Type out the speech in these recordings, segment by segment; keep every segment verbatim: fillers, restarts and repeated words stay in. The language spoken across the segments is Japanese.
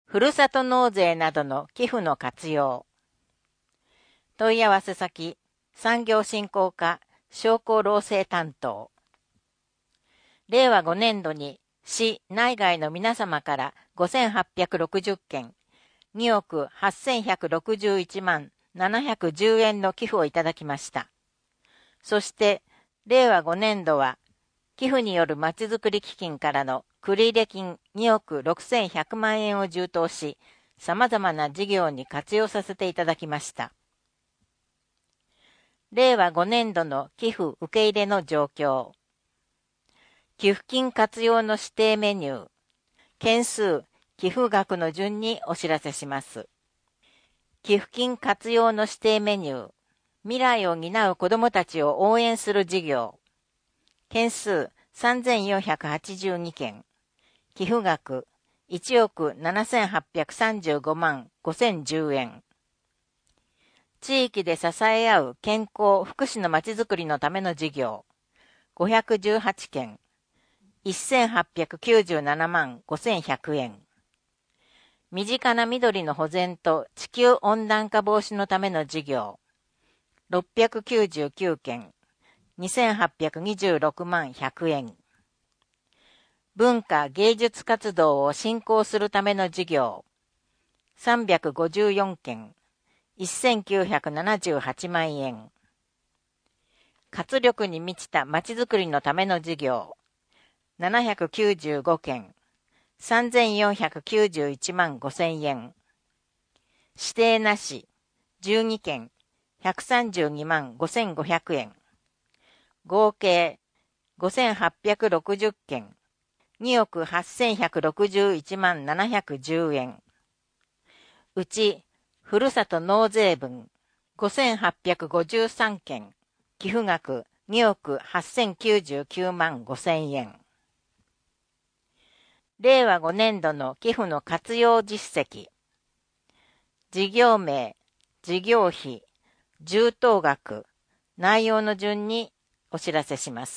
ふるさと納税などの寄付の活用。問い合わせ先、産業振興課商工労政担当。れいわごねんどに市内外の皆様からごせんはっぴゃくろくじゅっけん、におくはっせんひゃくろくじゅういちまんななひゃくじゅうえんの寄付をいただきました。そして、れいわごねんどは、寄付によるまちづくり基金からの繰入金におくろくせんひゃくまんえんを充当し、様々な事業に活用させていただきました。れいわごねんどの寄付受け入れの状況。寄付金活用の指定メニュー、件数、寄付額の順にお知らせします。寄付金活用の指定メニュー、未来を担う子どもたちを応援する事業。件数さんぜんよんひゃくはちじゅうにけん。寄付額いちおくななせんはっぴゃくさんじゅうごまんごせんじゅうえん。地域で支え合う健康・福祉のまちづくりのための事業。ごひゃくじゅうはちけん。せんはっぴゃくきゅうじゅうななまんごせんひゃくえん。身近な緑の保全と地球温暖化防止のための事業。ろっぴゃくきゅうじゅうきゅうけん。にせんはっぴゃくにじゅうろくまんひゃくえん。文化芸術活動を振興するための事業。さんびゃくごじゅうよんけん。せんきゅうひゃくななじゅうはちまんえん。活力に満ちたまちづくりのための事業。ななひゃくきゅうじゅうごけん。さんぜんよんひゃくきゅうじゅういちまんごせんえん。指定なし、じゅうにけん、ひゃくさんじゅうにまんごせんごひゃくえん。合計ごせんはっぴゃくろくじゅっけん、におくはっせんひゃくろくじゅういちまんななひゃくじゅうえん。うち、ふるさと納税分ごせんはっぴゃくごじゅうさんけん、寄付額におくはっせんきゅうじゅうきゅうまんごせんえん。れいわごねんどの寄付の活用実績。事業名、事業費、充当額、内容の順にお知らせします。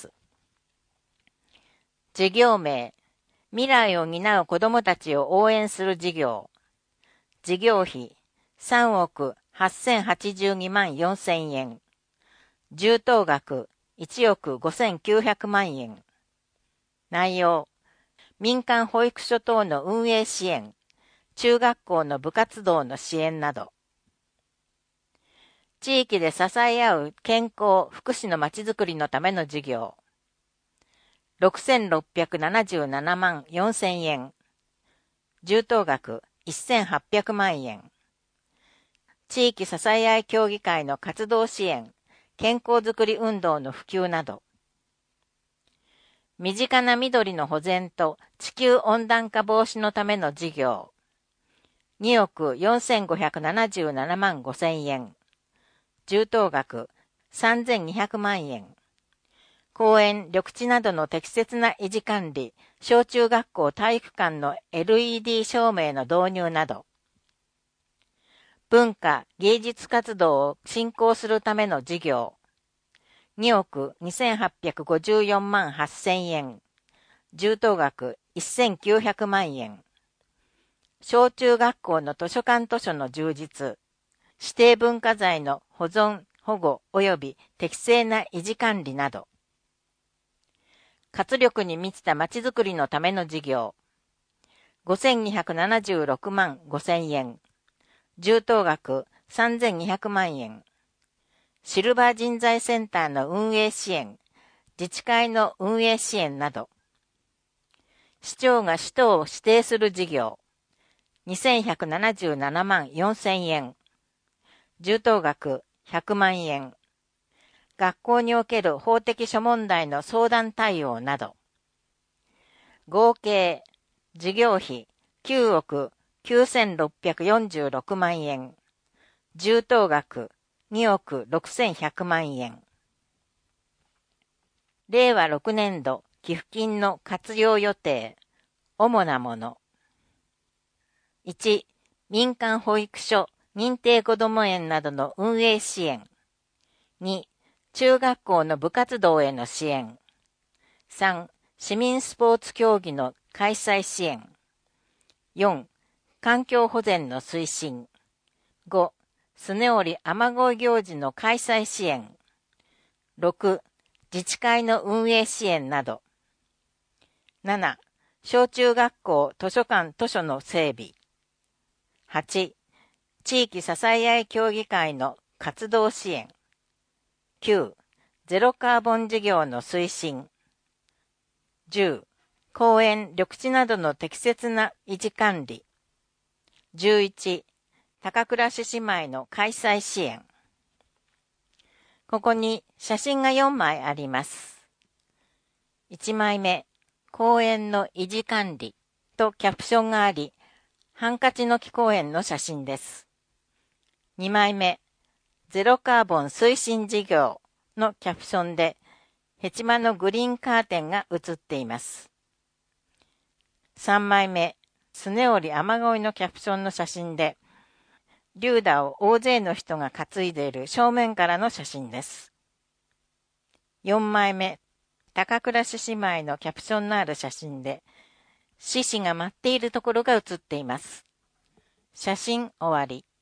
事業名、未来を担う子どもたちを応援する事業。事業費、さんおくはっせんはちじゅうにまんよんせんえん。充当額、いちおくごせんきゅうひゃくまんえん。内容、民間保育所等の運営支援、中学校の部活動の支援など。地域で支え合う健康・福祉のまちづくりのための事業。ろくせんろっぴゃくななじゅうななまんよんせんえん。充当額せんはっぴゃくまんえん。地域支え合い協議会の活動支援、健康づくり運動の普及など。身近な緑の保全と地球温暖化防止のための事業。におくよんせんごひゃくななじゅうななまんごせんえん。充当額さんぜんにひゃくまんえん。公園、緑地などの適切な維持管理、小中学校体育館の エルイーディー 照明の導入など。文化、芸術活動を振興するための事業。におくにせんはっぴゃくごじゅうよんまんはっせんえん。充当額せんきゅうひゃくまんえん。小中学校の図書館図書の充実。指定文化財の保存、保護及び適正な維持管理など。活力に満ちたまちづくりのための事業。ごせんにひゃくななじゅうろくまんごせんえん。充当額さんぜんにひゃくまんえん。シルバー人材センターの運営支援、自治会の運営支援など。市長が使途を指定する事業。にせんひゃくななじゅうななまんよんせんえん。充当額ひゃくまんえん。学校における法的諸問題の相談対応など。合計、事業費きゅうおくきゅうせんろっぴゃくよんじゅうろくまんえん。充当額におくろくせんひゃくまんえん。れいわろくねんど寄付金の活用予定。主なもの。いち、民間保育所、認定こども園などの運営支援。に、中学校の部活動への支援。さん、市民スポーツ競技の開催支援。よん、 環境保全の推進。ご、スネオリ雨乞い行事の開催支援。ろく、自治会の運営支援など。なな、小中学校図書館図書の整備。はち、地域支え合い協議会の活動支援。きゅう、ゼロカーボン事業の推進。じゅう、公園、緑地などの適切な維持管理。じゅういち、高倉市姉妹の開催支援。ここに写真がよんまいあります。いちまいめ、公園の維持管理とキャプションがあり、ハンカチの木公園の写真です。にまいめ、ゼロカーボン推進事業のキャプションで、ヘチマのグリーンカーテンが写っています。さんまいめ、スネオリ雨乞いのキャプションの写真で、リューダを大勢の人が担いでいる正面からの写真です。よんまいめ、高倉市姉妹のキャプションのある写真で、獅子が舞っているところが写っています。写真終わり。